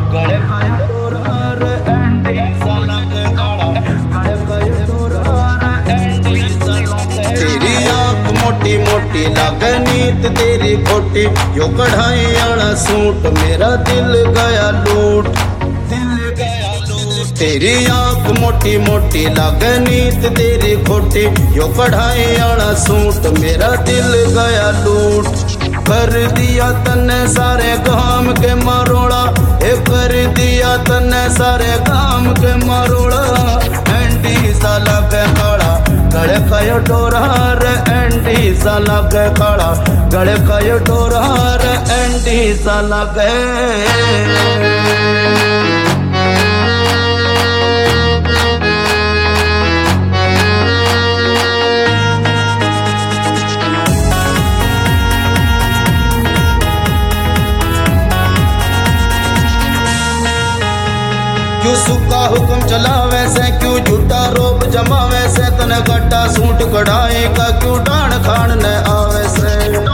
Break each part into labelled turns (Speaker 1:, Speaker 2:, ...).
Speaker 1: गले खाया टोरा रे एंडी सा लगे काला, गले खाया टोरा रे एंडी सा लगे। तेरी आँख मोटी मोटी लागे नीत तेरी खोटी, यो कढ़ाई वाला सूट मेरा दिल गया लूट, दिल गया लूट। तेरी आँख मोटी मोटी लागे नीत तेरी खोटी, यो कढ़ाई वाला सूट मेरा दिल गया लूट। कर दिया तन्ने सारे काम के मरोड़ा, ए कर दिया तन्ने सारे काम के मरोड़ा। एंडी सा लगे काला, गले खायो टोरा रे एंडी सा लगे काला, गले खायो टोरा रे एंडी सा लगे। क्यों सुखा हुक्म चलावे से, क्यों झूठा रोब जमावे से, तने गड्ढा सूट कढ़ाई का क्यों डाण खान न आवे से।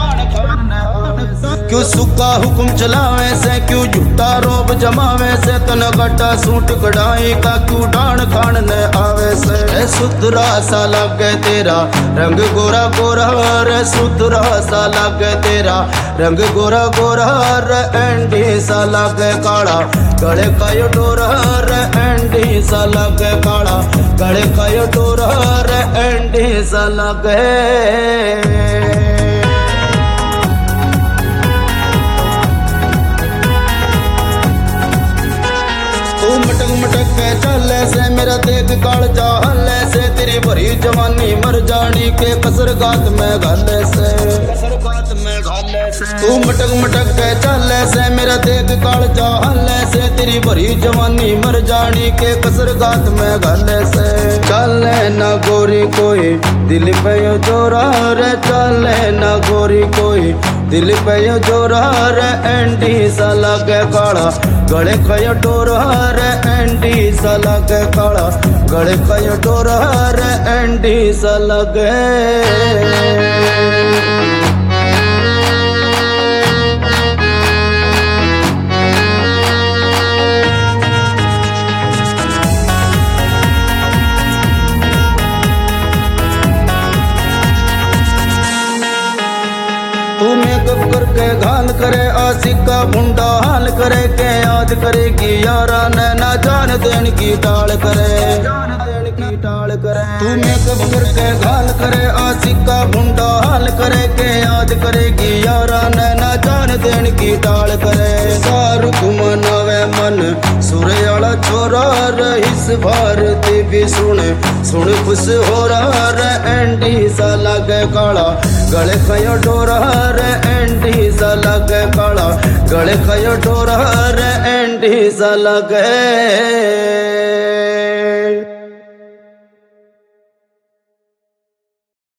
Speaker 1: क्यों सुखा हुक्म चलावे से, क्यों झूठा रोब जमावे से, तने गड्ढा सूट कढ़ाई का क्यों डाण खान न आवे से। सुथरा सा लगे तेरा रंग गोरा गोरा रे, सुथरा सा लगे तेरा रंग गोरा गोरा रे एंडी सा लगे काला, गले खायो टोरा रे एंडी सा लगे काला, गले खायो टोरा रे एंडी सा लगे। तू मटक मटक के चले से, मेरा देख काल जा हले से, तेरी भरी जवानी मर जानी के कसर गात में घाले से, कसर गात में घाले से। तू मटक मटक के चले से, मेरा देख काल जा हले से, तेरी भरी जवानी मर जानी के कसर गात में घाले से। चले ना गोरी कोई दिल पे यो जोरा रे, चले ना गोरी कोई दिल पे यो जोरा रे एंडी सा लगे काला, गले खायो टोरा रे एंडी सा लगे काला, गले खायो टोरा रे एंडी सा लगे। तू मेकअप करके घाल करे, आशिक का भुंडा हाल करे, के याद करेगी यारा नैना जान देन की टाल करे, जान देन की टाल करे। तू मेकअप करके घाल करे, आशिक का भुंडा हाल करे, के याद करेगी यारा नैना जान देन की टाल करे। शाहरुख मनावे मन सूर्य वाला छोरा रे, इस भारती भी सुन सुन खुश हो रहा रे एंडी सा लगे काला, गले खायो टोरा रे एंडी सा लगे काला, गले खायो टोरा रे एंडी सा लगे।